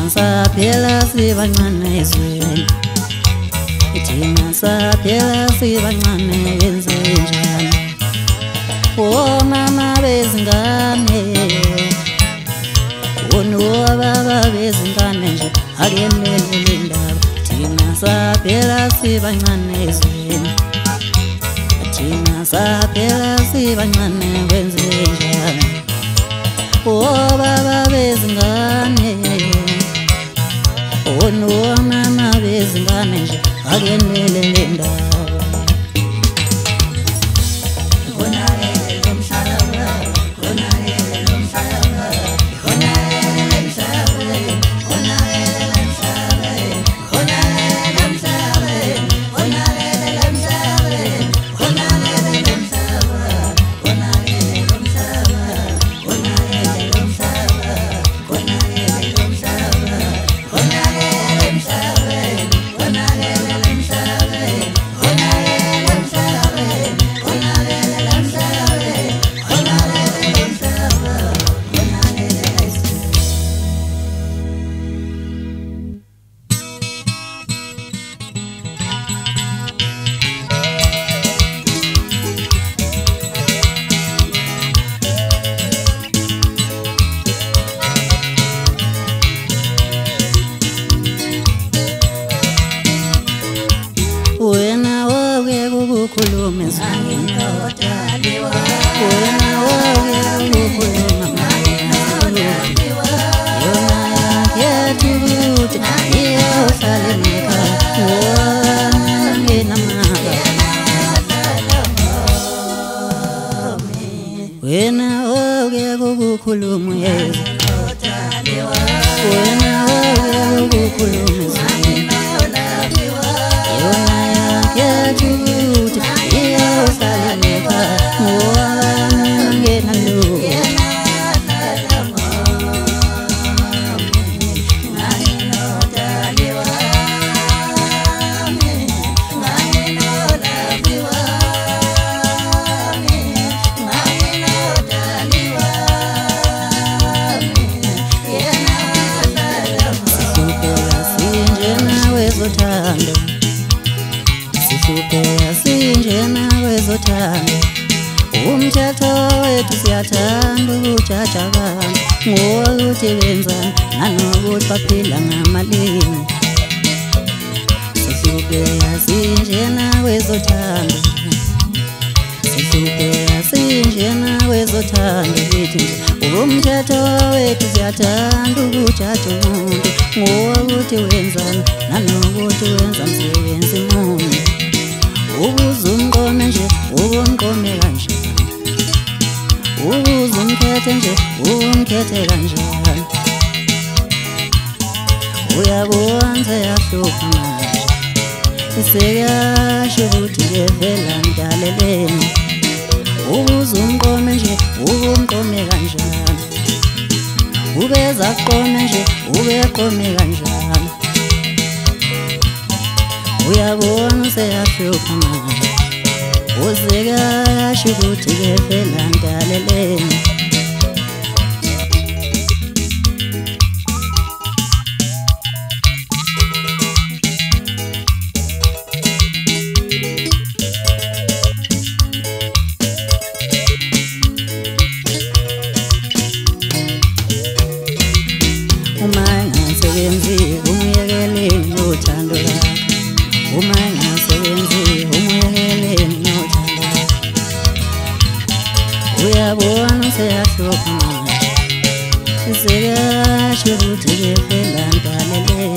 Thina saphela sibancane ezweni, thina saphela sibancane yenzenjani? Omama bezingane, onobaba bezingane nje akenele le ndaba. Thina saphela sibancane ezweni, thina saphela sibancane kwenzenjani? Obaba bezingane, onomama bezingane nje akenele le ndaba. Wena woke kukhuluma Anginodaliwa, wena woke kukhuluma yona yakuthi iyohlala emakhaya wangenamanga. Wena woke kukhuluma yezwa, wena woke kukhuluma wezothando, sihlupheka sinjena wezothando. Umthetho wethu siyathanda ukujaja abantu ngokuthi benzani nanokuthi baphila ngamalini. Sihlupheka sinjena wezothando, sihlupheka sinjena wezothando bethu nje. Umthetho wethu siyathanda ukujaja umuntu ngokuthi wenzani nanokuthi wenza msebenzi muni. Ukuze umqome nje umqome kanjani, ukuze umkhethe nje umkhethe kanjani? Uyabona seyahlupha manje, sekuyasho ukuthi vela ndaleleni. Ukuze umqome nje umqome kanjani, ubeza qome nje ubeqome kanjani? Uyabona seyahlupha manje, sekuyasho ukuthi vela ndaleleni. Uma engasebenzi umyekeleni nothando lakhe, uma engasebenzi umyekeleni nothando lakhe. Uyabona seyahlupha manje, sekuyasho ukuthi vela ndaleleni.